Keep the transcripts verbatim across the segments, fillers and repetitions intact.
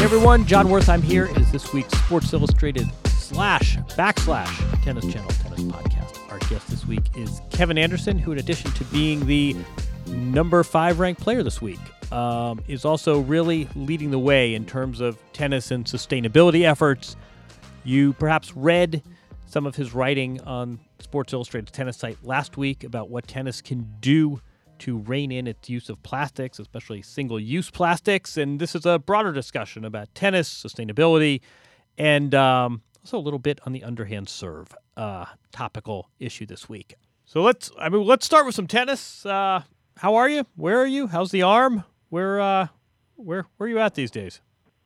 Everyone, John Wertheim here is this week's Sports Illustrated slash backslash Tennis Channel Tennis Podcast. Our guest this week is Kevin Anderson, who in addition to being the number five ranked player this week, um, is also really leading the way in terms of tennis and sustainability efforts. You perhaps read some of his writing on Sports Illustrated's tennis site last week about what tennis can do to rein in its use of plastics, especially single-use plastics. And this is a broader discussion about tennis, sustainability, and um, also a little bit on the underhand serve, uh, topical issue this week. So let's, I mean, let's start with some tennis. Uh, how are you? Where are you? How's the arm? Where, uh, where, where are you at these days?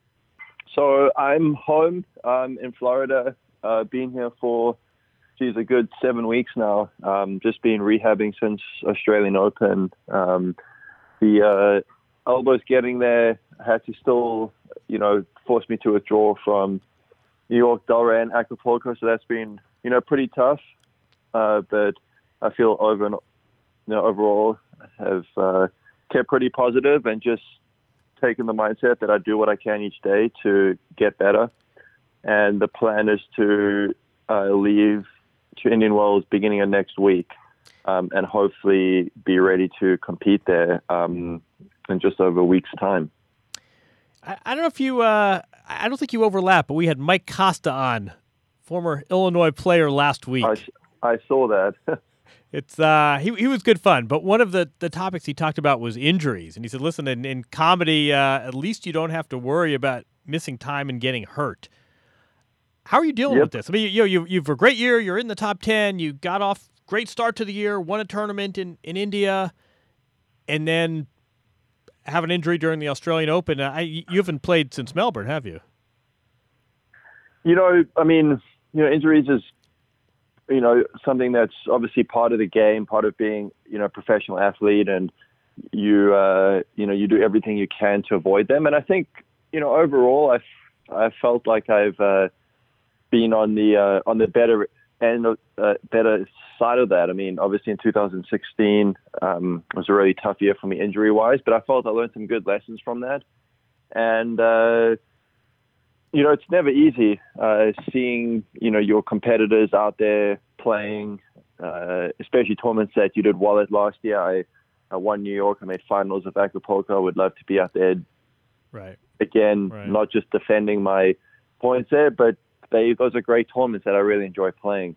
So I'm home um, in Florida. Uh, been here for geez, a good seven weeks now. Um, just been rehabbing since Australian Open. Um, the uh, elbow's getting there. I had to still, you know, force me to withdraw from New York, Delray, and Acapulco. So that's been, you know, pretty tough. Uh, but I feel over, you know, overall have uh, kept pretty positive and just taken the mindset that I do what I can each day to get better. And the plan is to uh, leave to Indian Wells beginning of next week, um, and hopefully be ready to compete there um, in just over a week's time. I, I don't know if you, uh, I don't think you overlap, but we had Mike Costa on, former Illinois player, last week. I, I saw that. It's uh, he he was good fun, but one of the, the topics he talked about was injuries, and he said, "Listen, in, in comedy, uh, at least you don't have to worry about missing time and getting hurt." How are you dealing yep. with this? I mean, you know, you you've a great year. You're in the top ten. You got off great start to the year. Won a tournament in, in India, and then have an injury during the Australian Open. I, you haven't played since Melbourne, have you? You know, I mean, you know, injuries is, you know, something that's obviously part of the game, part of being, you know, a professional athlete, and you, uh, you know, you do everything you can to avoid them. And I think, you know, overall, I, I felt like I've uh, been on the uh, on the better end, uh, better side of that. I mean, obviously in two thousand sixteen um, was a really tough year for me injury-wise, but I felt I learned some good lessons from that. And uh, you know, it's never easy uh, seeing, you know, your competitors out there playing, uh, especially tournaments that you did well at last year. I, I won New York. I made finals of Acapulco. I would love to be out there right. again, right. not just defending my points there, but they, those are great tournaments that I really enjoy playing.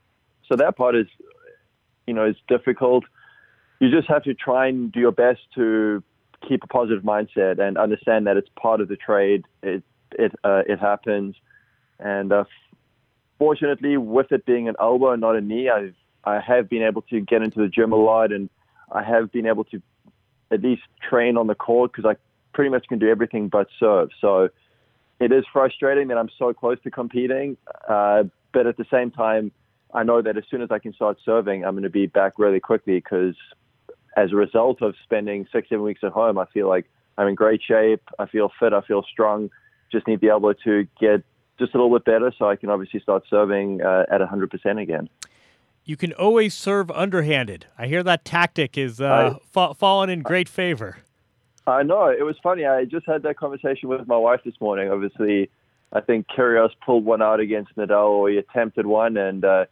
So that part is, you know, is difficult. You just have to try and do your best to keep a positive mindset and understand that it's part of the trade. It it uh, it happens, and uh, fortunately, with it being an elbow and not a knee, I've I have been able to get into the gym a lot, and I have been able to at least train on the court because I pretty much can do everything but serve. So it is frustrating that I'm so close to competing, uh, but at the same time, I know that as soon as I can start serving, I'm going to be back really quickly because as a result of spending six, seven weeks at home, I feel like I'm in great shape. I feel fit. I feel strong. Just need to be able to get just a little bit better so I can obviously start serving uh, at one hundred percent again. You can always serve underhanded. I hear that tactic is uh, I, fa- fallen in great favor. I know. It was funny. I just had that conversation with my wife this morning. Obviously, I think Kyrgios pulled one out against Nadal, or he attempted one. And uh,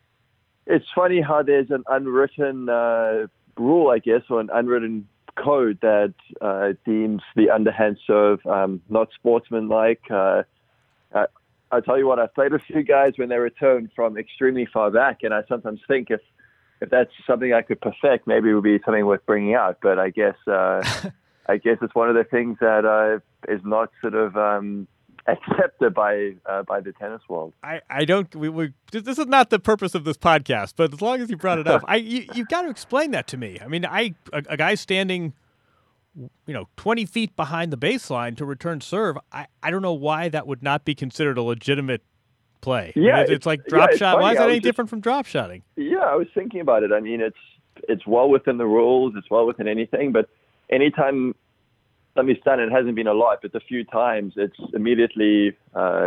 it's funny how there's an unwritten uh, rule, I guess, or an unwritten code that uh, deems the underhand serve um, not sportsmanlike. Uh, I, I tell you what, I've played a few guys when they return from extremely far back, and I sometimes think if if that's something I could perfect, maybe it would be something worth bringing out. But I guess uh, I guess it's one of the things that uh, is not sort of um, accepted by uh, by the tennis world. I, I don't. We, we this is not the purpose of this podcast, but as long as you brought it up, I you you've got to explain that to me. I mean, I a, a guy standing, you know, twenty feet behind the baseline to return serve. I, I don't know why that would not be considered a legitimate play. Yeah, I mean, it's, it's like drop yeah, shot. Why is that any just, different from drop shotting? Yeah, I was thinking about it. I mean, it's it's well within the rules. It's well within anything. But anytime somebody's done it, hasn't been a lot, but a few times, it's immediately uh,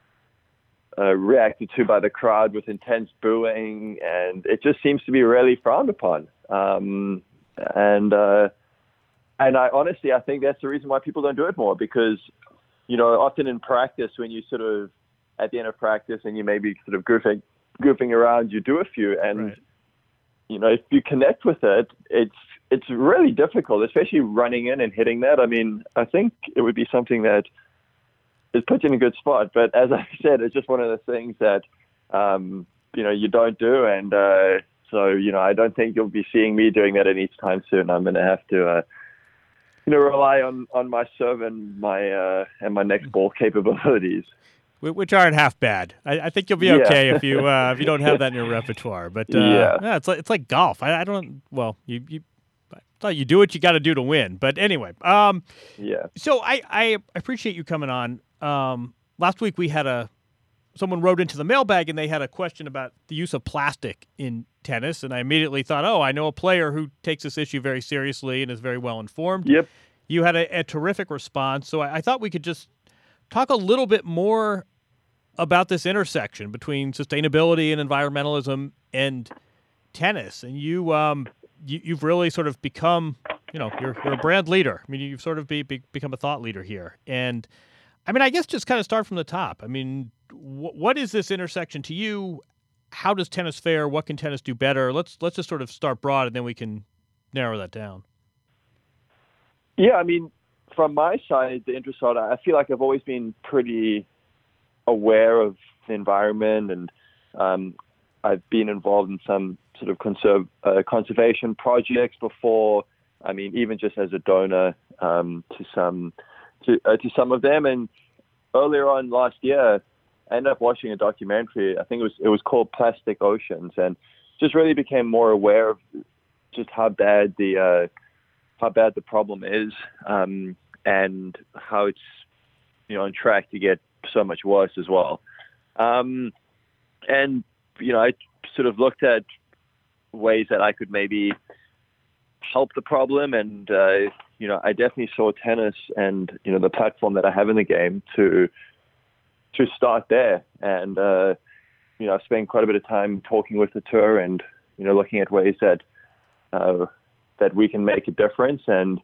uh, reacted to by the crowd with intense booing, and it just seems to be really frowned upon. Um, and uh, and I honestly, I think that's the reason why people don't do it more, because you know, often in practice, when you sort of at the end of practice and you may be sort of goofing, goofing around, you do a few, and right. you know, if you connect with it, it's it's really difficult, especially running in and hitting that. I mean, I think it would be something that is put you in a good spot. But as I said, it's just one of the things that, um, you know, you don't do. And uh, so, you know, I don't think you'll be seeing me doing that anytime soon. I'm going to have to, uh, you know, rely on, on my serve and my, uh, and my next ball capabilities. Which aren't half bad. I, I think you'll be okay yeah. if you uh, if you don't have that in your repertoire. But uh, yeah. yeah, it's like it's like golf. I, I don't. Well, you, you I thought you do what you got to do to win. But anyway, um, yeah. So I, I appreciate you coming on. Um, last week we had a someone wrote into the mailbag and they had a question about the use of plastic in tennis, and I immediately thought, oh, I know a player who takes this issue very seriously and is very well informed. Yep. You had a, a terrific response, so I, I thought we could just talk a little bit more about this intersection between sustainability and environmentalism and tennis. And you, um, you, you've really sort of become, you know, you're, you're a brand leader. I mean, you've sort of be, be, become a thought leader here. And I mean, I guess just kind of start from the top. I mean, wh- what is this intersection to you? How does tennis fare? What can tennis do better? Let's, let's just sort of start broad and then we can narrow that down. Yeah. I mean, from my side, the interest side, I feel like I've always been pretty aware of the environment, and um, I've been involved in some sort of conserve, uh, conservation projects before. I mean, even just as a donor um, to some to uh, to some of them. And earlier on last year, I ended up watching a documentary. I think it was it was called Plastic Oceans, and just really became more aware of just how bad the uh, how bad the problem is, um, and how it's you know on track to get so much worse as well. Um, and, you know, I sort of looked at ways that I could maybe help the problem. And, uh, you know, I definitely saw tennis and, you know, the platform that I have in the game to, to start there. And, uh, you know, I've spent quite a bit of time talking with the tour and, you know, looking at ways that, uh, that we can make a difference. And,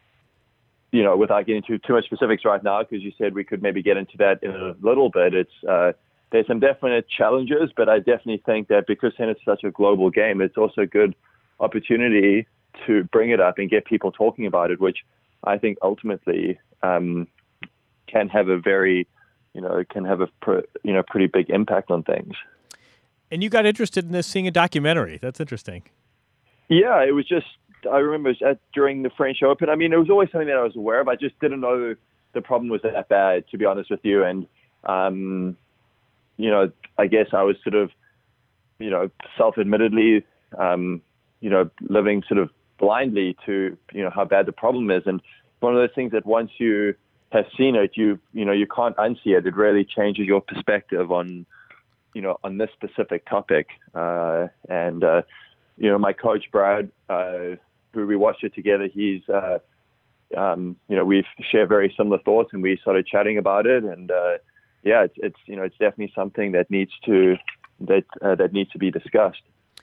you know, without getting into too much specifics right now, because you said we could maybe get into that in a little bit, it's uh, there's some definite challenges, but I definitely think that because tennis is such a global game, it's also a good opportunity to bring it up and get people talking about it, which I think ultimately um, can have a very, you know, can have a pr- you know pretty big impact on things. And you got interested in this, seeing a documentary. That's interesting. Yeah, it was just. I remember at, during the French Open, I mean, it was always something that I was aware of. I just didn't know the problem was that bad, to be honest with you. And, um, you know, I guess I was sort of, you know, self-admittedly, um, you know, living sort of blindly to, you know, how bad the problem is. And one of those things that once you have seen it, you, you know, you can't unsee it. It really changes your perspective on, you know, on this specific topic. Uh, and, uh, you know, my coach, Brad, uh, who we watched it together, he's, uh, um, you know, we've shared very similar thoughts, and we started chatting about it. And uh, yeah, it's, it's, you know, it's definitely something that needs to that uh, that needs to be discussed.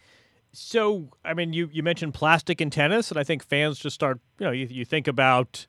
So, I mean, you, you mentioned plastic in tennis, and I think fans just start, you know, you, you think about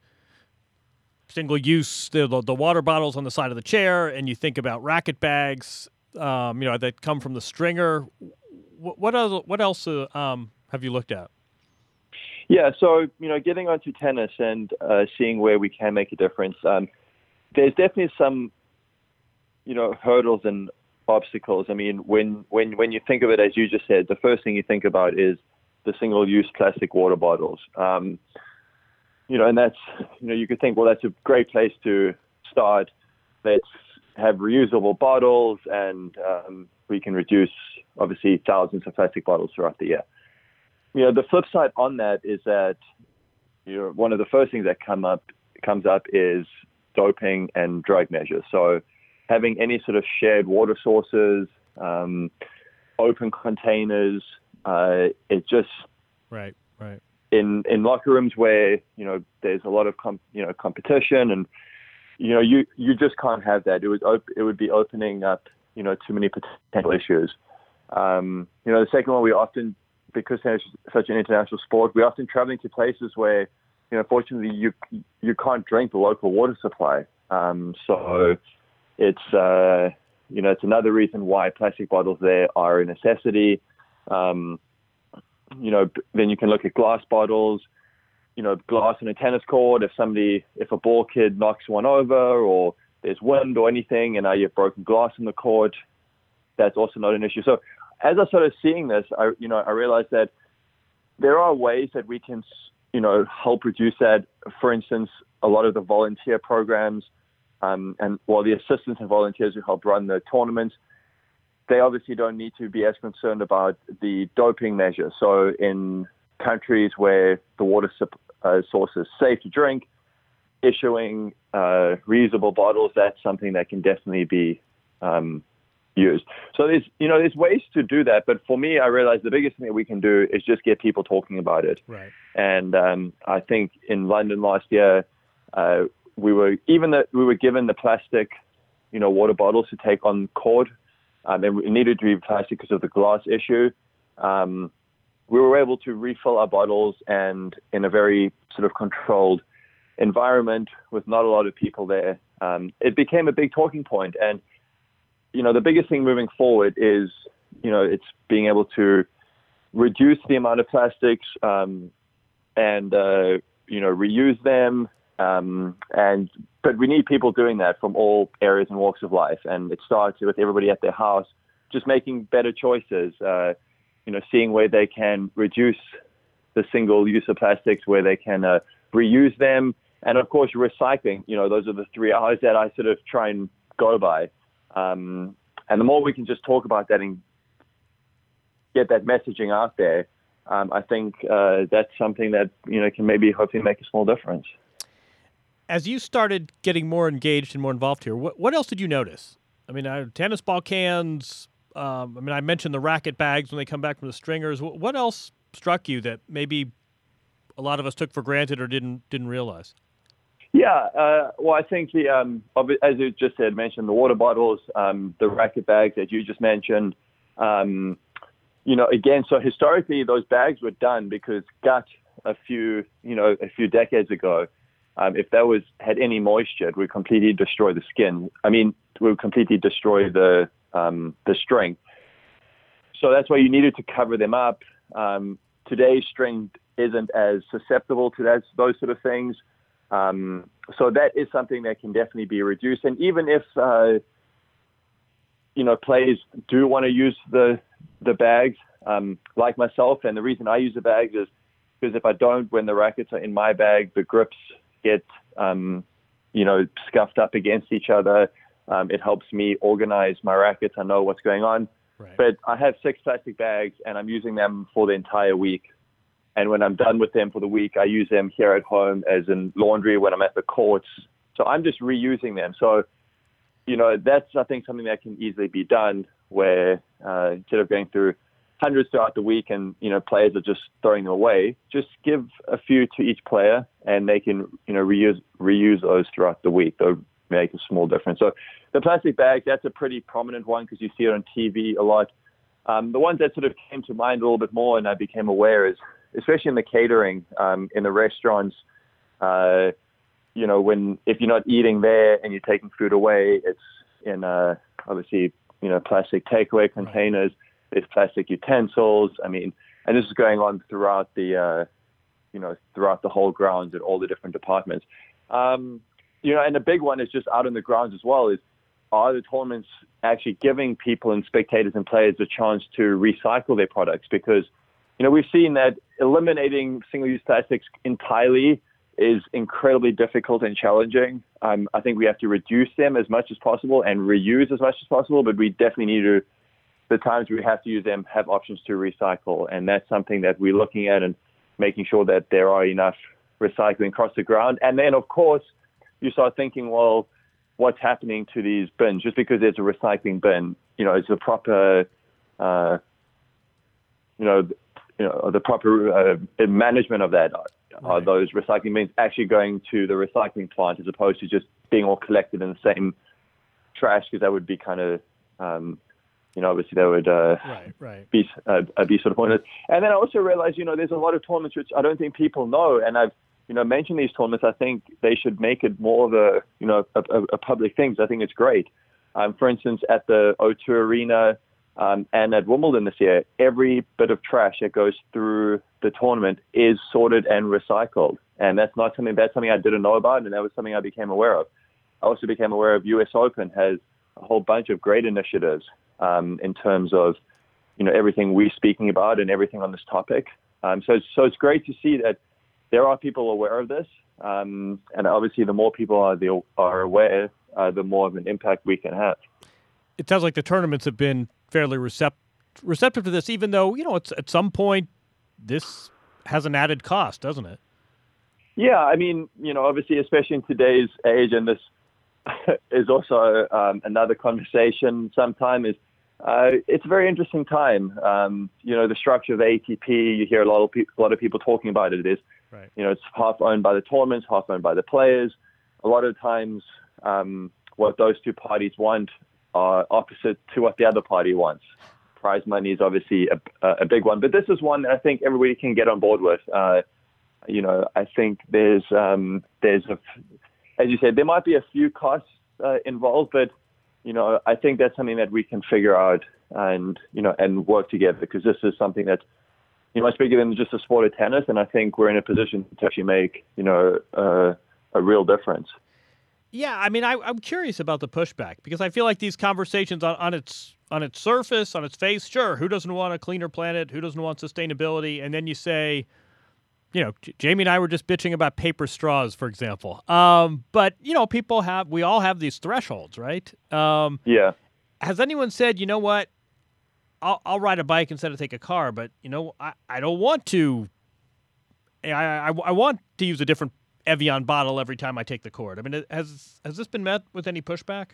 single use, the, the water bottles on the side of the chair, and you think about racket bags, um, you know, that come from the stringer. What, what else? What else uh, um, have you looked at? Yeah, so, you know, getting onto tennis and uh, seeing where we can make a difference, um, there's definitely some, you know, hurdles and obstacles. I mean, when, when, when you think of it, as you just said, the first thing you think about is the single-use plastic water bottles. Um, you know, and that's, you know, you could think, well, that's a great place to start. Let's have reusable bottles, and um, we can reduce, obviously, thousands of plastic bottles throughout the year. You know, the flip side on that is that, you know, one of the first things that come up comes up is doping and drug measures. So having any sort of shared water sources, um, open containers, uh, it just right, right. In in locker rooms where, you know, there's a lot of com- you know competition, and you know you you just can't have that. It would op- it would be opening up, you know, too many potential issues. Um, you know, the second one, we often, because it's such an international sport, we're often traveling to places where, you know, fortunately you you can't drink the local water supply. Um, so it's, uh, you know, it's another reason why plastic bottles there are a necessity. Um, you know, then you can look at glass bottles, you know, glass in a tennis court. If somebody, if a ball kid knocks one over or there's wind or anything and now you've broken glass in the court, that's also not an issue. So as I started seeing this, I, you know, I realized that there are ways that we can, you know, help reduce that. For instance, a lot of the volunteer programs um, and well, the assistants and volunteers who help run the tournaments, they obviously don't need to be as concerned about the doping measure. So in countries where the water uh, source is safe to drink, issuing uh, reusable bottles, that's something that can definitely be um, used. So there's, you know, there's ways to do that. But for me, I realized the biggest thing that we can do is just get people talking about it. Right. And um, I think in London last year, uh, we were even that we were given the plastic, you know, water bottles to take on court. Um, and it needed to be plastic because of the glass issue. Um, we were able to refill our bottles and in a very sort of controlled environment with not a lot of people there. Um, it became a big talking point. And, you know, the biggest thing moving forward is, you know, it's being able to reduce the amount of plastics um, and, uh, you know, reuse them. Um, and but we need people doing that from all areas and walks of life. And it starts with everybody at their house, just making better choices, uh, you know, seeing where they can reduce the single use of plastics, where they can uh, reuse them. And of course, recycling, you know, those are the three R's that I sort of try and go by. Um, and the more we can just talk about that and get that messaging out there, um, I think uh, that's something that, you know, can maybe hopefully make a small difference. As you started getting more engaged and more involved here, what what else did you notice? I mean, uh, tennis ball cans. Um, I mean, I mentioned the racket bags when they come back from the stringers. What, what else struck you that maybe a lot of us took for granted or didn't didn't realize? Yeah, uh, well, I think the um, as you just said, mentioned the water bottles, um, the racket bags that you just mentioned. Um, you know, again, so historically those bags were done because gut a few, you know, a few decades ago. Um, if that was had any moisture, it would completely destroy the skin. I mean, it would completely destroy the um, the string. So that's why you needed to cover them up. Um, today's string isn't as susceptible to that, those sort of things. Um, so that is something that can definitely be reduced. And even if uh, you know players do want to use the the bags, um, like myself, and the reason I use the bags is because if I don't, when the rackets are in my bag, the grips get, um, you know, scuffed up against each other. Um, it helps me organize my rackets. I know what's going on. Right. But I have six plastic bags and I'm using them for the entire week. And when I'm done with them for the week, I use them here at home as in laundry when I'm at the courts. So I'm just reusing them. So, you know, that's, I think, something that can easily be done where uh, instead of going through hundreds throughout the week and, you know, players are just throwing them away, just give a few to each player and they can, you know, reuse reuse those throughout the week. They'll make a small difference. So the plastic bag, that's a pretty prominent one because you see it on T V a lot. Um, the ones that sort of came to mind a little bit more and I became aware is, especially in the catering, um, in the restaurants, uh, you know, when if you're not eating there and you're taking food away, it's in, uh, obviously, you know, plastic takeaway containers. Right. There's plastic utensils. I mean, and this is going on throughout the, uh, you know, throughout the whole grounds at all the different departments. Um, you know, and the big one is just out in the grounds as well is, are the tournaments actually giving people and spectators and players a chance to recycle their products? Because, you know, we've seen that eliminating single-use plastics entirely is incredibly difficult and challenging. Um, I think we have to reduce them as much as possible and reuse as much as possible, but we definitely need to, the times we have to use them, have options to recycle. And that's something that we're looking at and making sure that there are enough recycling across the ground. And then, of course, you start thinking, well, what's happening to these bins? Just because there's a recycling bin, you know, it's a proper, uh, you know, you know, the proper uh, management of that. Are those recycling bins actually going to the recycling plant as opposed to just being all collected in the same trash? Because that would be kind of, um, you know, obviously that would uh, right, right. be uh, be sort of pointless. And then I also realized, you know, there's a lot of tournaments which I don't think people know, and I've you know, mention these tournaments, I think they should make it more of a, you know, a, a, a public thing. I think it's great. Um, for instance, at the O two Arena um, and at Wimbledon this year, every bit of trash that goes through the tournament is sorted and recycled. And that's not something, that's something I didn't know about, and that was something I became aware of. I also became aware of U S Open has a whole bunch of great initiatives um, in terms of, you know, everything we're speaking about and everything on this topic. Um, so, so it's great to see that there are people aware of this, um, and obviously the more people are, the, are aware, uh, the more of an impact we can have. It sounds like the tournaments have been fairly recept- receptive to this, even though, you know, it's, at some point this has an added cost, doesn't it? Yeah, I mean, you know, obviously, especially in today's age, and this is also um, another conversation sometime, is uh, it's a very interesting time. Um, you know, the structure of A T P, you hear a lot of, pe- a lot of people talking about it. It is, right. You know, it's half owned by the tournaments, half owned by the players. A lot of times um, what those two parties want are opposite to what the other party wants. Prize money is obviously a, a big one, but this is one that I think everybody can get on board with. Uh, you know, I think there's, um, there's a, as you said, there might be a few costs uh, involved, but, you know, I think that's something that we can figure out and, you know, and work together, because this is something that's, you know, much bigger than just a sport of tennis. And I think we're in a position to actually make, you know, uh, a real difference. Yeah, I mean, I, I'm curious about the pushback, because I feel like these conversations on, on its on its surface, on its face, sure, who doesn't want a cleaner planet? Who doesn't want sustainability? And then you say, you know, J- Jamie and I were just bitching about paper straws, for example. Um, but, you know, people have, we all have these thresholds, right? Um, yeah. Has anyone said, you know what, I'll, I'll ride a bike instead of take a car, but, you know, I, I don't want to, I, I, I want to use a different Evian bottle every time I take the court. I mean, has has this been met with any pushback?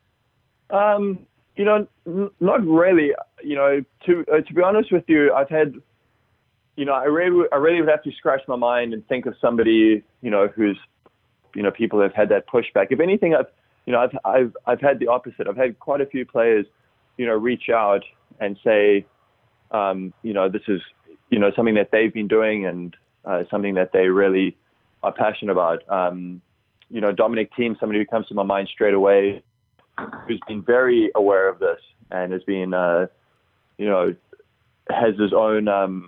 Um, you know, n- not really. You know, to uh, to be honest with you, I've had, you know, I really I really would have to scratch my mind and think of somebody, you know, who's, you know, people have had that pushback. If anything, I've, you know, I've I've I've had the opposite. I've had quite a few players, you know, reach out and say, um, you know, this is, you know, something that they've been doing and uh, something that they really are passionate about. Um, you know, Dominic Thiem, somebody who comes to my mind straight away, who's been very aware of this and has been, uh, you know, has his own, um,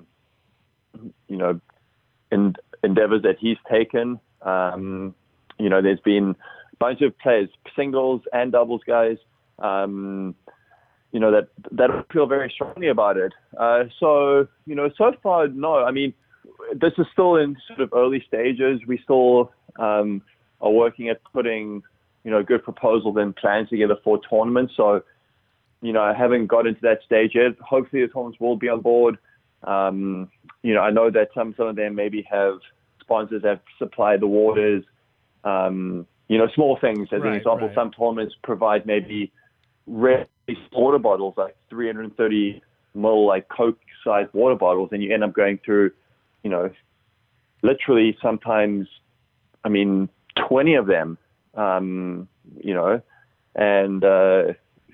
you know, in, endeavors that he's taken. Um, you know, there's been a bunch of players, singles and doubles guys, um, you know, that that feel very strongly about it. Uh, so, you know, so far, no. I mean, this is still in sort of early stages. We still um, are working at putting, you know, good proposals and plans together for tournaments. So, you know, I haven't got into that stage yet. Hopefully the tournaments will be on board. Um, you know, I know that some, some of them maybe have sponsors that supply the waters, um, you know, small things. As right, an example, right. Some tournaments provide maybe red water bottles, like three hundred thirty mil, like Coke-sized water bottles, and you end up going through, you know, literally sometimes, I mean, twenty of them, um, you know, and uh,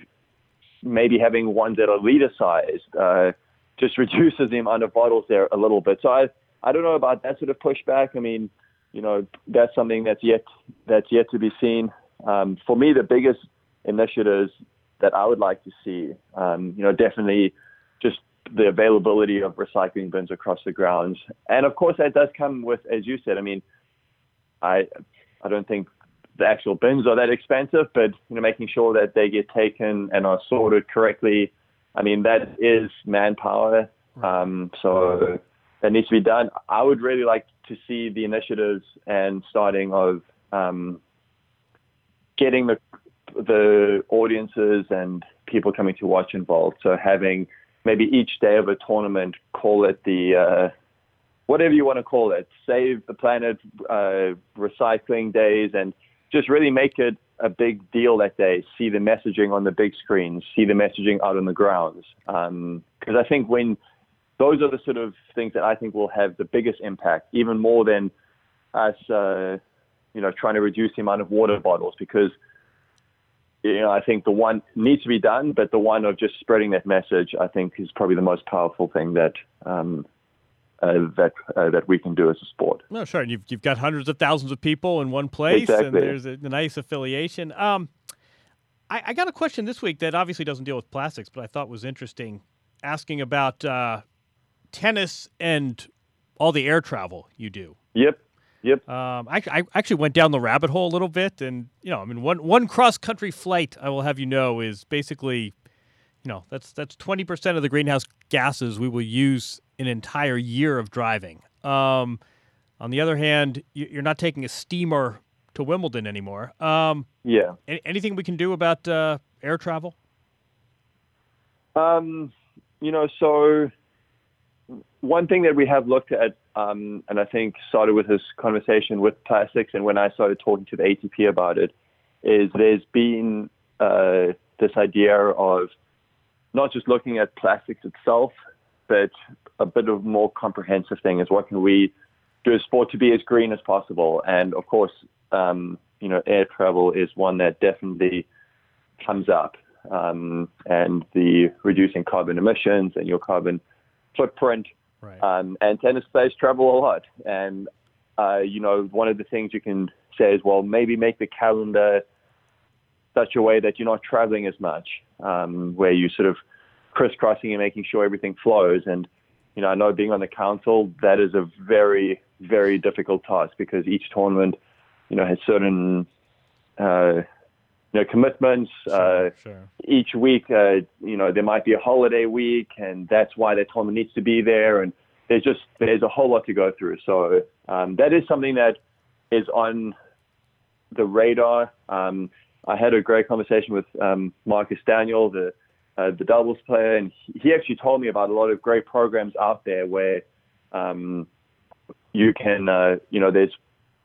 maybe having ones that are liter-sized uh, just reduces the amount of bottles there a little bit. So I, I don't know about that sort of pushback. I mean, you know, that's something that's yet that's yet to be seen. Um, for me, the biggest initiatives that I would like to see, um, you know, definitely just the availability of recycling bins across the grounds. And of course that does come with, as you said, I mean, I I don't think the actual bins are that expensive, but, you know, making sure that they get taken and are sorted correctly. I mean, that is manpower. Um, so that needs to be done. I would really like to see the initiatives and starting of um, getting the the audiences and people coming to watch involved. So having maybe each day of a tournament, call it the, uh, whatever you want to call it, Save the Planet, uh, recycling days, and just really make it a big deal that day. See the messaging on the big screens, see the messaging out on the grounds. Um, because I think when those are the sort of things that I think will have the biggest impact, even more than us, uh, you know, trying to reduce the amount of water bottles, because, you know, I think the one needs to be done, but the one of just spreading that message, I think, is probably the most powerful thing that um, uh, that uh, that we can do as a sport. No, sure. And you've you've got hundreds of thousands of people in one place, Exactly. and there's a, a nice affiliation. Um, I, I got a question this week that obviously doesn't deal with plastics, but I thought was interesting, asking about uh, tennis and all the air travel you do. Yep. Yep. Um, I, I actually went down the rabbit hole a little bit, and you know, I mean, one one cross country flight, I will have you know, is basically, you know, that's that's twenty percent of the greenhouse gases we will use an entire year of driving. Um, on the other hand, you- you're not taking a steamer to Wimbledon anymore. Um, Yeah. a- anything we can do about uh, air travel? Um, you know, so one thing that we have looked at, um, and I think started with this conversation with plastics, and when I started talking to the A T P about it, is there's been uh, this idea of not just looking at plastics itself, but a bit of more comprehensive thing is what can we do as sport to be as green as possible. And of course, um, you know, air travel is one that definitely comes up, um, and the reducing carbon emissions and your carbon footprint. Right. Um, and tennis players travel a lot. And, uh, you know, one of the things you can say is, well, maybe make the calendar such a way that you're not traveling as much, um, where you sort of crisscrossing and making sure everything flows. And, you know, I know being on the council, that is a very, very difficult task because each tournament, you know, has certain, uh, you know, commitments. Sure, uh, sure. Each week, uh, you know, there might be a holiday week, and that's why the tournament needs to be there. And there's just there's a whole lot to go through. So um, that is something that is on the radar. Um, I had a great conversation with um, Marcus Daniel, the uh, the doubles player, and he actually told me about a lot of great programs out there where um, you can, uh, you know, there's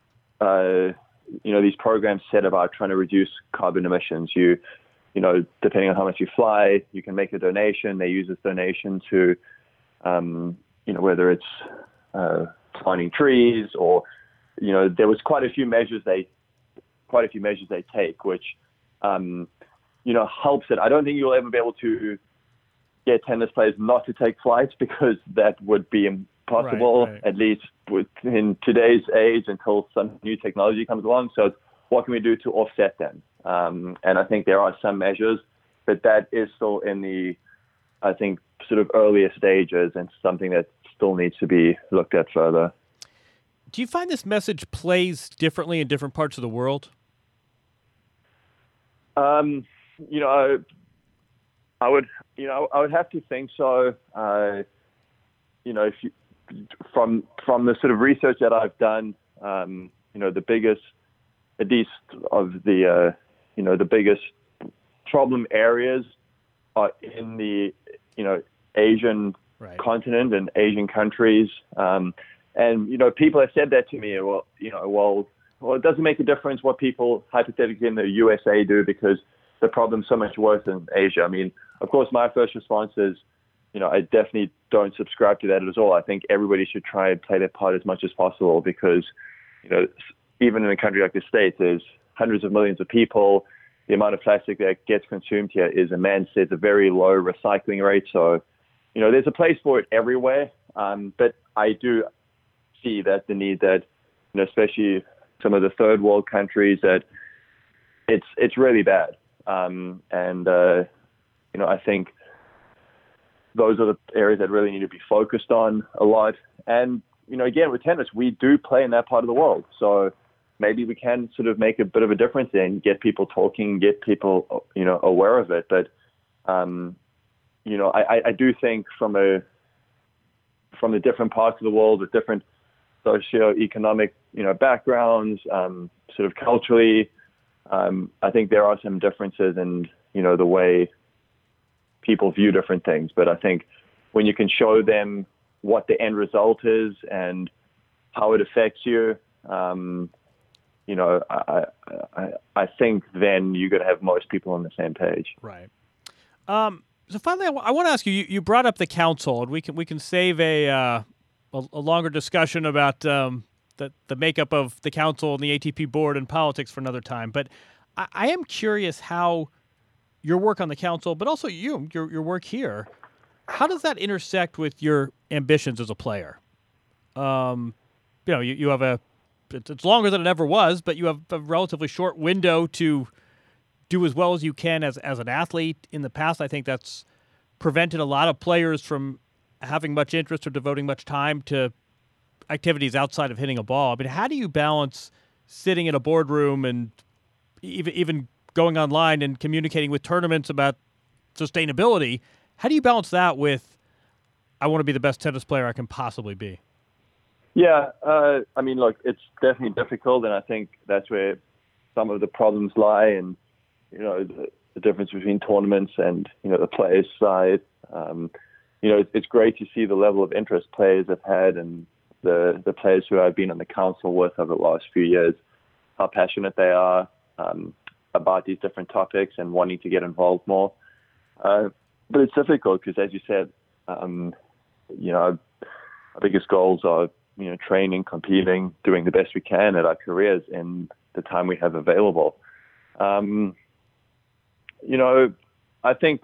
uh, you know, these programs set about trying to reduce carbon emissions. You, you know, depending on how much you fly, you can make a donation. They use this donation to, um, you know, whether it's uh, planting trees or, you know, there was quite a few measures they, quite a few measures they take, which, um, you know, helps it. I don't think you'll ever be able to get tennis players not to take flights because that would be possible, right, right. at least in today's age, until some new technology comes along. So what can we do to offset them? Um, and I think there are some measures, but that is still in the, I think, sort of earlier stages and something that still needs to be looked at further. Do you find this message plays differently in different parts of the world? Um, you know, I, I would, you know, I would have to think so. Uh, you know, if you, from from the sort of research that I've done, um, you know, the biggest, at least of the, uh, you know, the biggest problem areas are in the, you know, Asian Right. continent and Asian countries. Um, and, you know, people have said that to me, well, you know, well, well, it doesn't make a difference what people hypothetically in the U S A do because the problem's so much worse in Asia. I mean, of course, my first response is, you know, I definitely don't subscribe to that at all. I think everybody should try and play their part as much as possible because, you know, even in a country like the States, there's hundreds of millions of people. The amount of plastic that gets consumed here is immense. There's a very low recycling rate. So, you know, there's a place for it everywhere. Um, but I do see that the need that, you know, especially some of the third world countries, that it's it's really bad. Um, and, uh, you know, I think those are the areas that really need to be focused on a lot. And, you know, again, with tennis, we do play in that part of the world. So maybe we can sort of make a bit of a difference and get people talking, get people, you know, aware of it. But, um, you know, I, I do think from a from the different parts of the world with different socioeconomic, you know, backgrounds, um, sort of culturally, um, I think there are some differences in, you know, the way people view different things. But I think when you can show them what the end result is and how it affects you, um, you know, I, I, I think then you're going to have most people on the same page. Right. Um, so finally, I, w- I want to ask you, you, you brought up the council, and we can we can save a uh, a, a longer discussion about um, the, the makeup of the council and the A T P board and politics for another time. But I, I am curious how your work on the council, but also you, your your work here, how does that intersect with your ambitions as a player? Um, you know, you, you have a it's, it's longer than it ever was, but you have a relatively short window to do as well as you can as as an athlete. In the past, I think that's prevented a lot of players from having much interest or devoting much time to activities outside of hitting a ball. I mean, how do you balance sitting in a boardroom and even even going online and communicating with tournaments about sustainability? How do you balance that with, I want to be the best tennis player I can possibly be? Yeah, uh, I mean, look, it's definitely difficult, and I think that's where some of the problems lie, and you know, the, the difference between tournaments and you know the players' side. Um, you know, it's, it's great to see the level of interest players have had, and the the players who I've been on the council with over the last few years, how passionate they are um, about these different topics and wanting to get involved more. Uh, but it's difficult because, as you said, um, you know, our biggest goals are you know training, competing, doing the best we can at our careers in the time we have available. Um, you know, I think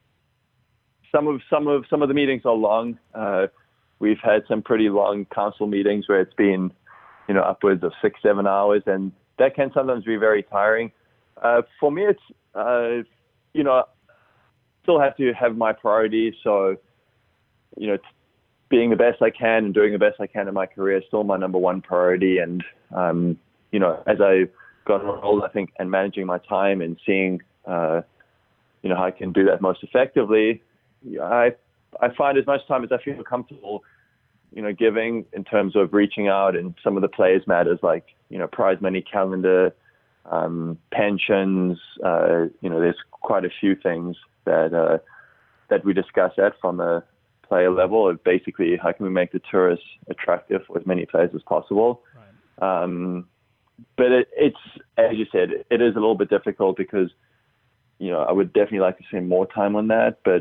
some of some of some of the meetings are long. Uh, we've had some pretty long council meetings where it's been, you know, upwards of six, seven hours, and that can sometimes be very tiring. Uh, for me, it's uh, you know, still have to have my priorities. So, you know, being the best I can and doing the best I can in my career is still my number one priority. And um, you know, as I got older, I think, and managing my time and seeing, uh, you know, how I can do that most effectively, I I find as much time as I feel comfortable, you know, giving in terms of reaching out and some of the players' matters like, you know, prize money calendar, um, pensions. Uh, you know, there's quite a few things that uh, that we discuss at from a player level of basically how can we make the tour as attractive for as many players as possible. Right. Um, but it, it's, as you said, it is a little bit difficult because, you know, I would definitely like to spend more time on that. But,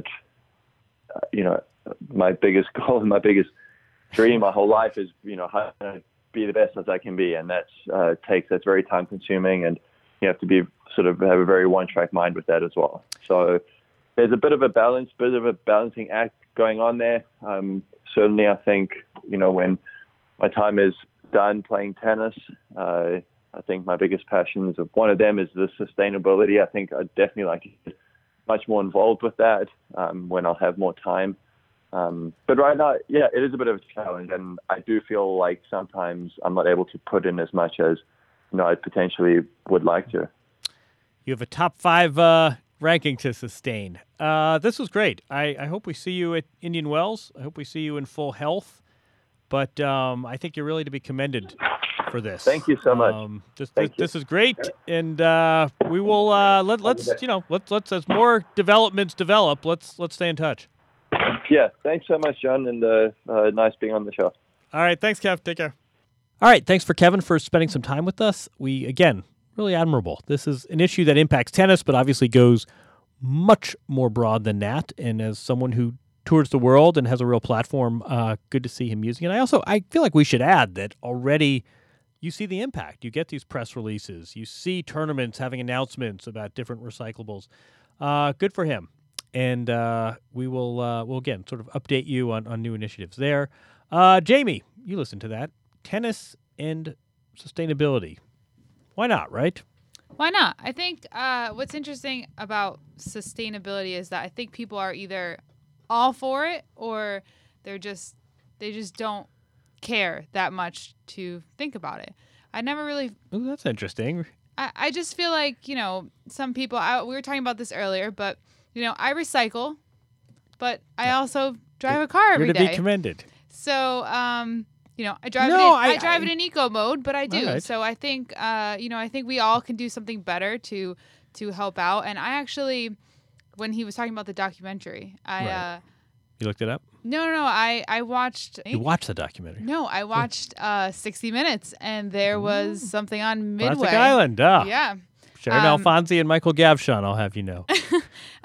uh, you know, my biggest goal and my biggest dream my whole life is, you know, how can I be the best as I can be. And that's uh, takes, that's very time consuming, and you have to be sort of have a very one track mind with that as well. So there's a bit of a balance, bit of a balancing act going on there. Um, certainly, I think, you know, when my time is done playing tennis, uh, I think my biggest passions of one of them is the sustainability. I think I'd definitely like to get much more involved with that um, when I'll have more time. Um, but right now, yeah, it is a bit of a challenge, and I do feel like sometimes I'm not able to put in as much as, you know, I potentially would like to. You have a top five uh, ranking to sustain. Uh, this was great. I, I hope we see you at Indian Wells. I hope we see you in full health. But um, I think you're really to be commended for this. Thank you so much. Um, this, this, this is great, and uh, we will uh, let let's you know let's let's as more developments develop. Let's let's stay in touch. Yeah, thanks so much, John, and uh, uh, nice being on the show. All right, thanks, Kev. Take care. All right, thanks for Kevin for spending some time with us. We again really admirable. This is an issue that impacts tennis, but obviously goes much more broad than that. And as someone who tours the world and has a real platform, uh, good to see him using it. I also I feel like we should add that already you see the impact. You get these press releases. You see tournaments having announcements about different recyclables. Uh, good for him. And uh, we will, uh, we'll again, sort of update you on, on new initiatives there. Uh, Jamie, you listen to that. Tennis and sustainability. Why not, right? Why not? I think uh, what's interesting about sustainability is that I think people are either all for it or they're just, they just don't care that much to think about it. I never really... Ooh, that's interesting. I, I just feel like, you know, some people, I, we were talking about this earlier, but, you know, I recycle, but I also drive a car every You're to day. be commended. So, um, you know, I drive no, it. In, I, I drive I, it in eco mode, but I do. Right. So I think, uh, you know, I think we all can do something better to to help out. And I actually, when he was talking about the documentary, I right. uh, you looked it up. No, no, no. I I watched. You watched the documentary. No, I watched uh, sixty minutes, and there was Ooh. something on Midway. Classic Island. Ah. Yeah. Sharon um, Alfonsi and Michael Gavshon, I'll have you know. uh,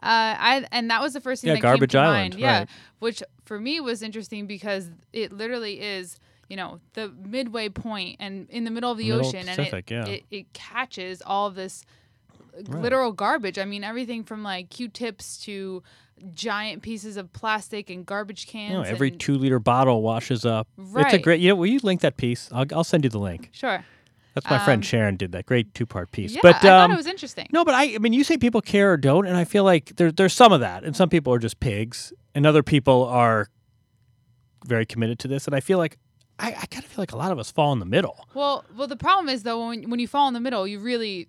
I and that was the first thing yeah, that Garbage came to Island, mind. Yeah, right. Which for me was interesting because it literally is, you know, the midway point and in the middle of the Middle ocean, Pacific, and yeah. it, it it catches all of this Right. literal garbage. I mean, everything from like Q-tips to giant pieces of plastic and garbage cans. You know, every and, two liter bottle washes up. It's a Right. great. You know, will you link that piece? I'll, I'll send you the link. Sure. That's my Um, friend Sharon did that great two part piece. Yeah, but I um, thought it was interesting. no, but I, I mean, you say people care or don't, and I feel like there, there's some of that, and some people are just pigs, and other people are very committed to this, and I feel like I, I kind of feel like a lot of us fall in the middle. Well, well, the problem is though when when you fall in the middle, you really,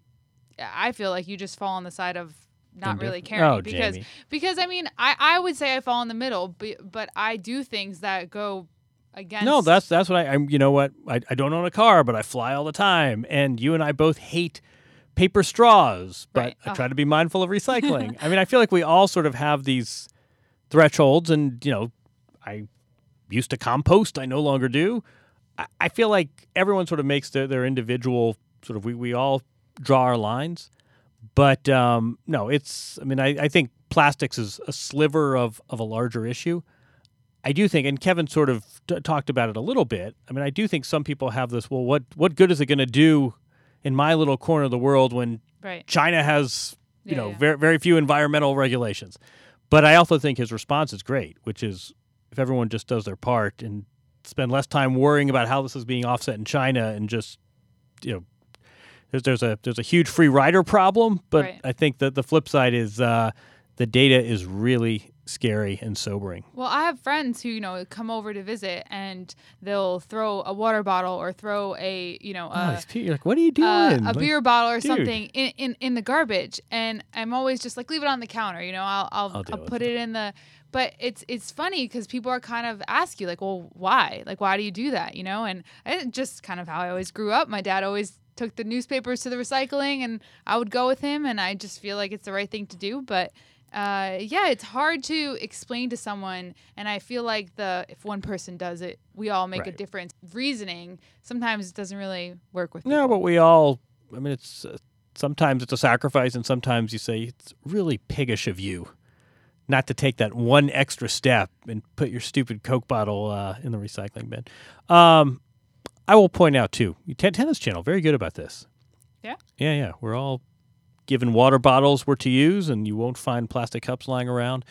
I feel like you just fall on the side of not really Indifferent. caring Oh, because Jamie. because I mean I, I would say I fall in the middle, but but I do things that go against. No, that's that's what I. I'm. You know what? I, I don't own a car, but I fly all the time, and you and I both hate paper straws, but Right. I Oh. try to be mindful of recycling. I mean, I feel like we all sort of have these thresholds, and you know, I used to compost. I no longer do. I, I feel like everyone sort of makes their, their individual sort of. We we all draw our lines, but um, no, it's. I mean, I, I think plastics is a sliver of of a larger issue. I do think, and Kevin sort of t- talked about it a little bit. I mean, I do think some people have this. Well, what what good is it going to do in my little corner of the world when right. China has you Yeah, know yeah. very very few environmental regulations? But I also think his response is great, which is if everyone just does their part and spend less time worrying about how this is being offset in China and just you know there's there's a there's a huge free rider problem. But Right. I think that the flip side is uh, the data is really scary and sobering. Well, I have friends who, you know, come over to visit and they'll throw a water bottle or throw a, you know, Oh, a, these people, you're like, what are you doing? uh, a Like, beer bottle or dude. something in, in, in the garbage. And I'm always just like, leave it on the counter, you know, I'll, I'll, I'll I'll, deal with put it in the, but it's, it's funny because people are kind of ask you like, well, why? Like, why do you do that? You know? And it's just kind of how I always grew up. My dad always took the newspapers to the recycling and I would go with him and I just feel like it's the right thing to do. But Uh, yeah, it's hard to explain to someone, and I feel like the if one person does it, we all make a Right. difference. Reasoning sometimes it doesn't really work with people. No, but we all. I mean, it's uh, sometimes it's a sacrifice, and sometimes you say it's really piggish of you not to take that one extra step and put your stupid Coke bottle uh, in the recycling bin. Um, I will point out too, Ten- Tennis Channel very good about this. Yeah? Yeah, yeah. We're all given water bottles were to use, and you won't find plastic cups lying around.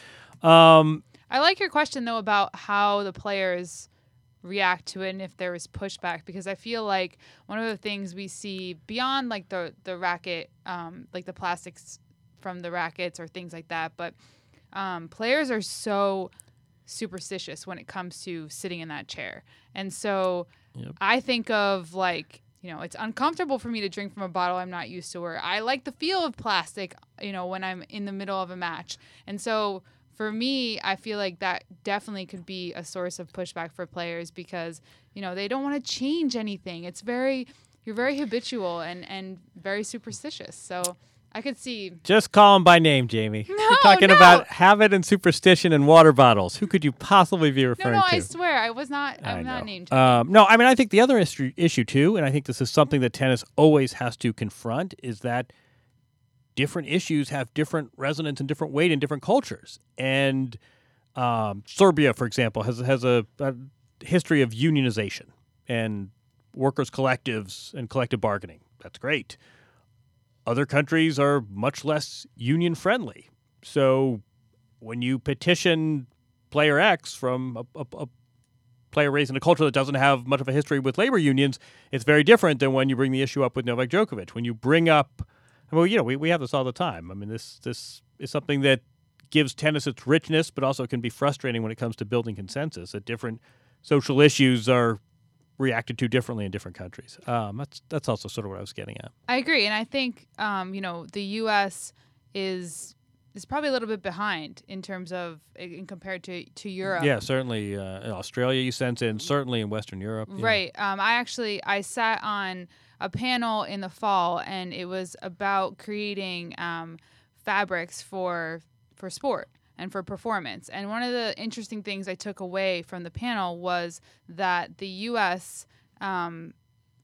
Um, I like your question though about how the players react to it and if there is pushback, because I feel like one of the things we see beyond like the the racket, um, like the plastics from the rackets or things like that, but um, players are so superstitious when it comes to sitting in that chair, and so Yep. I think of like, you know, it's uncomfortable for me to drink from a bottle I'm not used to, or I like the feel of plastic, you know, when I'm in the middle of a match. And so for me, I feel like that definitely could be a source of pushback for players because, you know, they don't want to change anything. It's very, you're very habitual and, and very superstitious. So I could see. Just call them by name, Jamie. No, We're talking no. about habit and superstition and water bottles. Who could you possibly be No, referring no, to? I swear I was not, I'm I not know. named. Um, no, I mean, I think the other issue, issue too, and I think this is something that tennis always has to confront, is that different issues have different resonance and different weight in different cultures. And um, Serbia, for example, has has a, a history of unionization and workers' collectives and collective bargaining. That's great. Other countries are much less union friendly. So when you petition player X from a, a, a player raised in a culture that doesn't have much of a history with labor unions, it's very different than when you bring the issue up with Novak Djokovic. When you bring up, well, you know, we, we have this all the time. I mean, this this is something that gives tennis its richness, but also can be frustrating when it comes to building consensus, that different social issues are reacted to differently in different countries. Um, that's that's also sort of what I was getting at. I agree, and I think um, you know the U S is is probably a little bit behind in terms of in compared to to Europe. Yeah, certainly uh, in Australia you sense it, and certainly in Western Europe. yeah. Right. Um, I actually I sat on a panel in the fall, and it was about creating um, fabrics for for sport and for performance. And one of the interesting things I took away from the panel was that the U S um,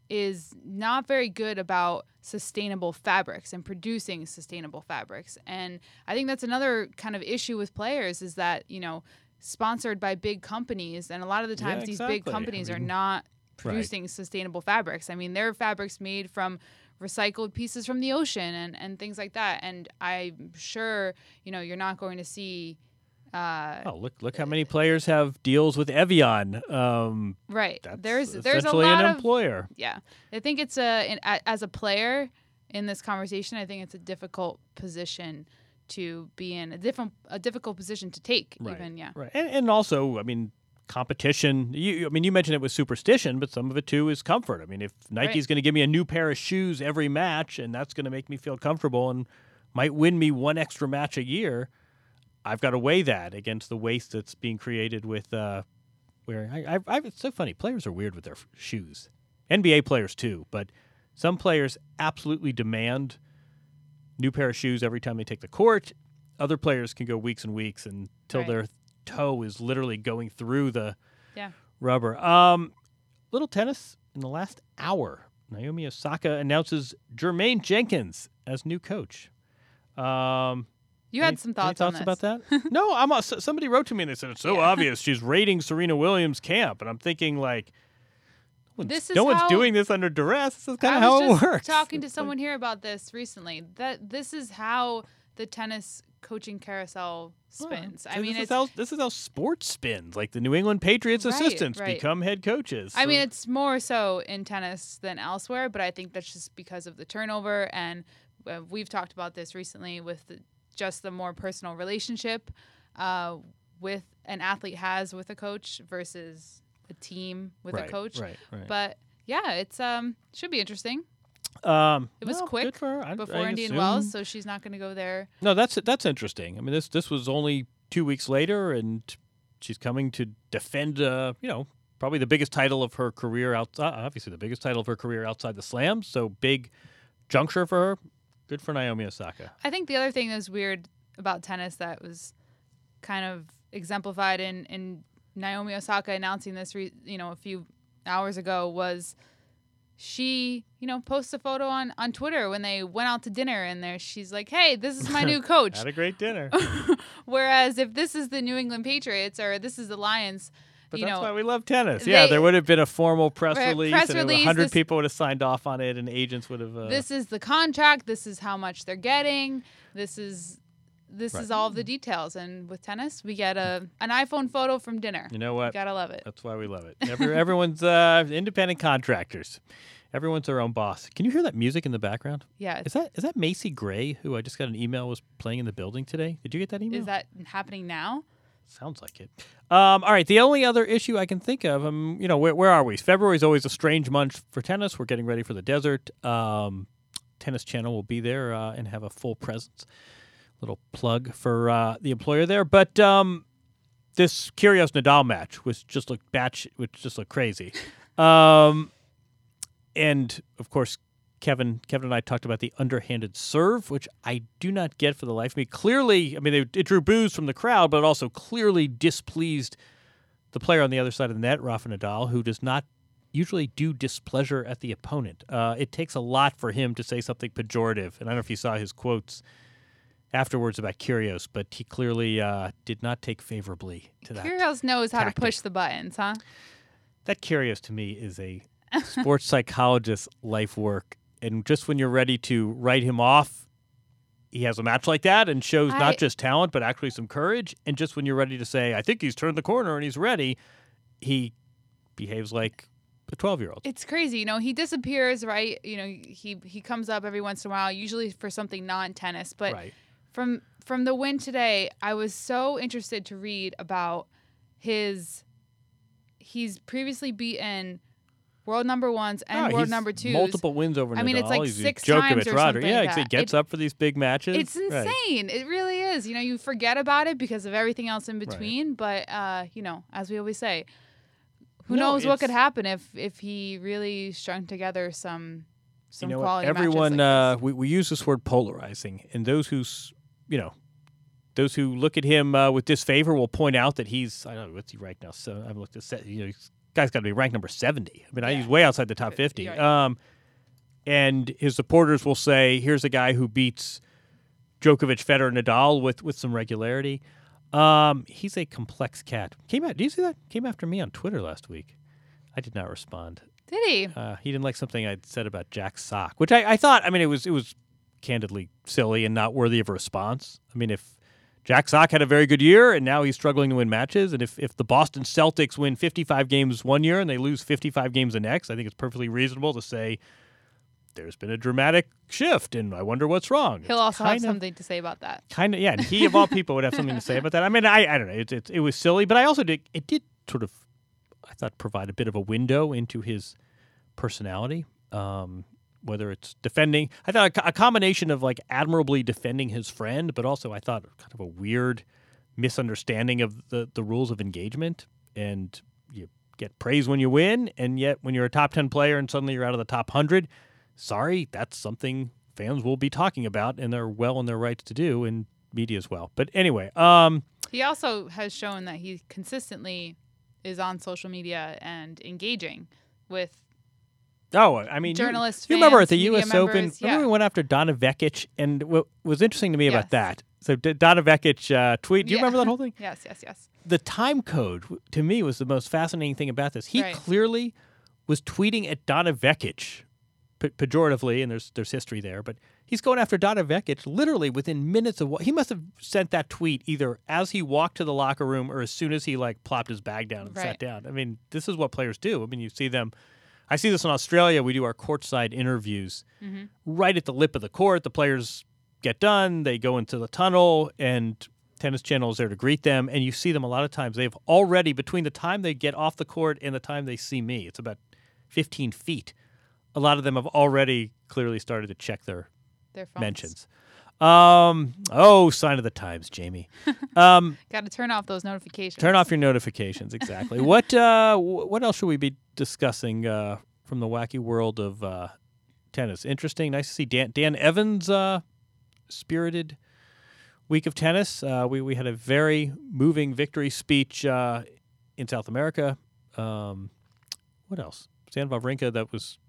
is not very good about sustainable fabrics and producing sustainable fabrics. And I think that's another kind of issue with players is that, you know, sponsored by big companies, and a lot of the Yeah, times these big exactly. companies I are mean, not producing sustainable fabrics. I mean, there are fabrics made from recycled pieces from the ocean and, and things like that. And I'm sure, you know, you're not going to see. Uh, oh, look! Look how many players have deals with Evian. Um, right. That's there's there's a essentially lot an of employer. Yeah, I think it's a in, a as a player in this conversation. I think it's a difficult position to be in, a different a difficult position to take. Right. Even yeah. Right. And, and also, I mean, competition. You, I mean, you mentioned it was superstition, but some of it too is comfort. I mean, if Nike's Right. going to give me a new pair of shoes every match, and that's going to make me feel comfortable and might win me one extra match a year, I've got to weigh that against the waste that's being created with uh, wearing. I, I, I, it's so funny. Players are weird with their f- shoes. N B A players too, but some players absolutely demand new pair of shoes every time they take the court. Other players can go weeks and weeks until Right. their toe is literally going through the Yeah. rubber. Um, little tennis in the last hour. Naomi Osaka announces Jermaine Jenkins as new coach. Um, You any, had some thoughts, any thoughts on about this. that? No, I'm. A, somebody wrote to me and they said it's so Yeah. obvious she's raiding Serena Williams' camp, and I'm thinking like, no one's, This is no one's how- doing this under duress. This is kind I of how was just it works. talking to It's like- someone here about this recently. That this is how the tennis coaching carousel spins. Well, I so mean, this it's is how this is how sports spins. Like the New England Patriots Right, assistants right. become head coaches. I So- mean, it's more so in tennis than elsewhere, but I think that's just because of the turnover. And uh, we've talked about this recently with the, just the more personal relationship uh, with an athlete has with a coach versus a team with right, a coach. Right, right. But yeah, it's um should be interesting. Um, It was well, quick good for her. I- before I Indian assume- Wells, so she's not going to go there. No, that's that's interesting. I mean, this this was only two weeks later, and she's coming to defend, uh, you know, probably the biggest title of her career outside. Obviously, the biggest title of her career outside the Slam. So big juncture for her. Good for Naomi Osaka. I think the other thing that's weird about tennis that was kind of exemplified in, in Naomi Osaka announcing this, re, you know, a few hours ago was she, you know, posts a photo on, on Twitter when they went out to dinner and there she's like, hey, this is my new coach. Had a great dinner. Whereas if this is the New England Patriots or this is the Lions, But you that's know, why we love tennis. Yeah, they- there would have been a formal press Right, release, press and release, a hundred this- people would have signed off on it, and agents would have. Uh, this is the contract, this is how much they're getting, this is this Right. is all of the details. And with tennis, we get a an iPhone photo from dinner. you know what? Gotta love it. That's why we love it. Every, everyone's uh, independent contractors. Everyone's their own boss. Can you hear that music in the background? Yeah. Is that is that Macy Gray, who I just got an email was playing in the building today? Did you get that email? Is that happening now? Sounds like it. Um, all right. The only other issue I can think of, um, you know, where, where are we? February is always a strange month for tennis. We're getting ready for the desert. Um, Tennis Channel will be there uh, and have a full presence. Little plug for uh, the employer there. But um, this Kyrgios Nadal match, which just looked batch, which just looked crazy. Um, and of course, Kevin, Kevin and I talked about the underhanded serve, which I do not get for the life of me. Clearly, I mean, it, it drew boos from the crowd, but it also clearly displeased the player on the other side of the net, Rafa Nadal, who does not usually do displeasure at the opponent. Uh, it takes a lot for him to say something pejorative, and I don't know if you saw his quotes afterwards about Kyrgios, but he clearly uh, did not take favorably to that. Kyrgios knows how tactic. to push the buttons, huh? That Kyrgios to me is a sports psychologist life work. And just when you're ready to write him off, he has a match like that and shows I- not just talent, but actually some courage. And just when you're ready to say, I think he's turned the corner and he's ready, he behaves like a twelve-year-old. It's crazy. You know, he disappears, right? You know, he he comes up every once in a while, usually for something non-tennis. But Right. from from the win today, I was so interested to read about his. He's previously beaten world number ones and Oh, world he's number twos. multiple wins over Nadal. I mean, it's like He's a six Djokovic times or Roger. something Yeah, like he that. gets It- up for these big matches. It's Right. insane. It really is. You know, you forget about it because of everything else in between. But uh, you know, as we always say, who No, knows what could it's- happen if if he really strung together some some you know what? quality Everyone, matches like uh, this. we, we use this word polarizing, and those who, s- you know, those who look at him uh, with disfavor will point out that he's, I don't know, what's he ranked now? So I've looked at, se- you know, he's, guy's got to be ranked number seventy. I mean, I Yeah. he's way outside the top fifty. You're right. Um, and his supporters will say, here's a guy who beats Djokovic, Federer, Nadal with, with some regularity. Um, he's a complex cat. Came out, do you see that? Came after me on Twitter last week. I did not respond. Did he? Uh, he didn't like something I'd said about Jack Sock, which I, I thought, I mean, it was it was candidly silly and not worthy of a response. I mean, if Jack Sock had a very good year and now he's struggling to win matches, and if, if the Boston Celtics win fifty-five games one year and they lose fifty-five games the next, I think it's perfectly reasonable to say there's been a dramatic shift and I wonder what's wrong. He'll It's also have kind of- something to say about that. Kind of, yeah. And he, of all people, would have something to say about that. I mean, I, I don't know. It, it, it was silly, but I also did, it did sort of, I thought, provide a bit of a window into his personality. Um, whether it's defending, I thought a, co- a combination of like admirably defending his friend, but also I thought kind of a weird misunderstanding of the, the rules of engagement. And you get praise when you win, and yet when you're a top ten player and suddenly you're out of the top one hundred, sorry, that's something fans will be talking about, and they're well in their rights to do, and media as well. But anyway, um, He also has shown that he consistently is on social media and engaging with oh, I mean, journalists, You, you remember fans, at the U S media Open? members, Remember yeah. we went after Donna Vekic, and what was interesting to me about Yes. that? So D- Donna Vekic uh, tweet. Do you Yeah. remember that whole thing? Yes, yes, yes. The time code w- to me was the most fascinating thing about this. He Right. clearly was tweeting at Donna Vekic pe- pejoratively, and there's there's history there, but he's going after Donna Vekic literally within minutes of what he must have sent that tweet either as he walked to the locker room or as soon as he like plopped his bag down and sat Right. down. I mean, this is what players do. I mean, you see them. I see this in Australia. We do our courtside interviews Mm-hmm. right at the lip of the court. The players get done, they go into the tunnel, and Tennis Channel is there to greet them. And you see them a lot of times. They've already, between the time they get off the court and the time they see me, it's about fifteen feet. A lot of them have already clearly started to check their Their phones. mentions. Um, oh, sign of the times, Jamie. Um, Got to turn off those notifications. turn off your notifications. Exactly. what uh, wh- What else should we be discussing uh, from the wacky world of uh, tennis? Interesting. Nice to see Dan, Dan Evans' uh, spirited week of tennis. Uh, we we had a very moving victory speech uh, in South America. Um, what else? Stan Wawrinka, that was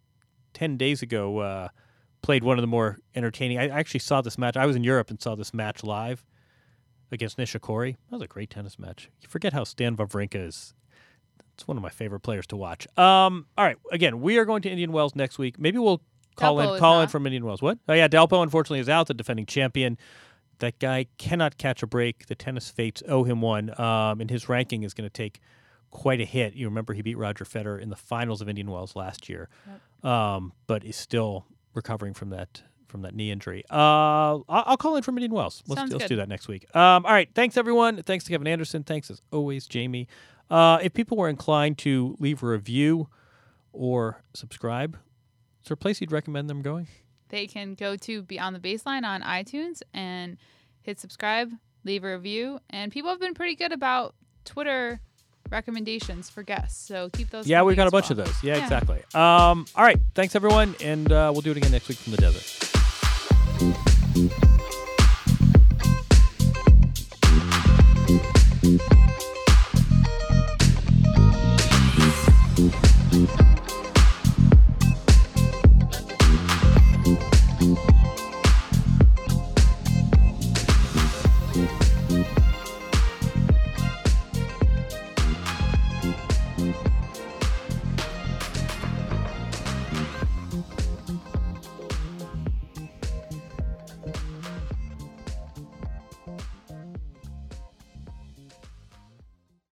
ten days ago, uh, played one of the more entertaining. I actually saw this match. I was in Europe and saw this match live against Nishikori. That was a great tennis match. You forget how Stan Wawrinka is. It's one of my favorite players to watch. Um, all right. Again, we are going to Indian Wells next week. Maybe we'll call Delpo in is call in not. from Indian Wells. What? Oh, yeah. Delpo, unfortunately, is out, the defending champion. That guy cannot catch a break. The tennis fates owe him one, um, and his ranking is going to take quite a hit. You remember he beat Roger Federer in the finals of Indian Wells last year, Yep. um, but is still recovering from that from that knee injury. Uh, I'll, I'll call in from Indian Wells. Let's, Sounds let's good. do that next week. Um, all right. Thanks, everyone. Thanks to Kevin Anderson. Thanks, as always, Jamie. Uh, if people were inclined to leave a review or subscribe, is there a place you'd recommend them going? They can go to Beyond the Baseline on iTunes and hit subscribe, leave a review, and people have been pretty good about Twitter recommendations for guests. So keep those. Yeah, we've coming got a as bunch well. of those. Yeah, Yeah. exactly. Um, all right. Thanks, everyone. And uh, we'll do it again next week from the desert.